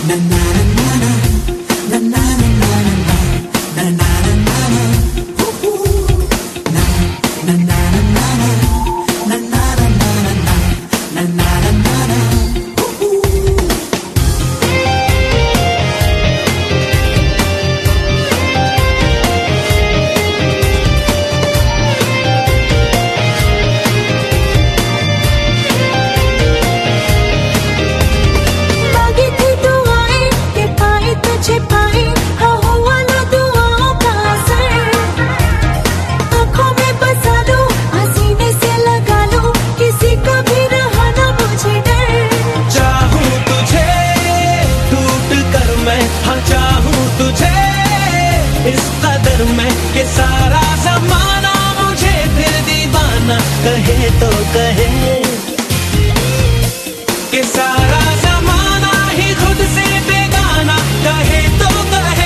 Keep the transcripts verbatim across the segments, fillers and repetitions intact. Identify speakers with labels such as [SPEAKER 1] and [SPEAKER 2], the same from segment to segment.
[SPEAKER 1] के सारा ज़माना मुझे फिर दीवाना कहे तो कहे, कि सारा ज़माना ही खुद से बेगाना कहे तो कहे।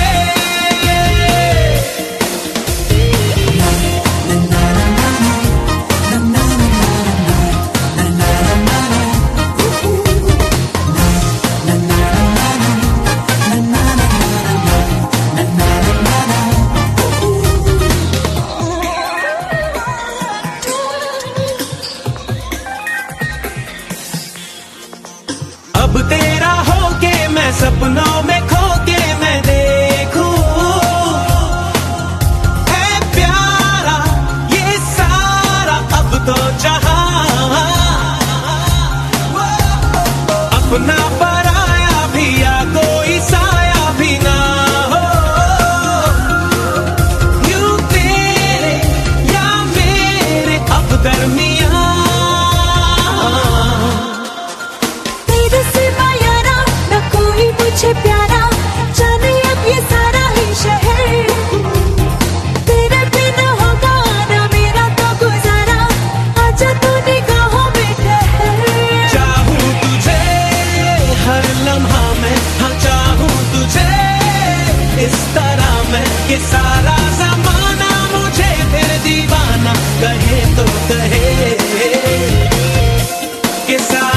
[SPEAKER 1] अब तेरा होके मैं सपनों में खोके मैं देखूं, है प्यारा ये सारा अब तो जहां, अपना पराया भी या कोई साया भी ना हो, यूं तेरे या मेरे अब दरमियां। मुझे प्यारा जाने अब ये सारा ही शहर, तेरे बिना होगा ना मेरा तो गुजारा, आजा तू निगाहों में ठहर। चाहूं तुझे हर लम्हा में, हाँ चाहूं तुझे इस तरह मैं, कि सारा ज़माना मुझे फिर दीवाना कहे तो कहे, कि सारा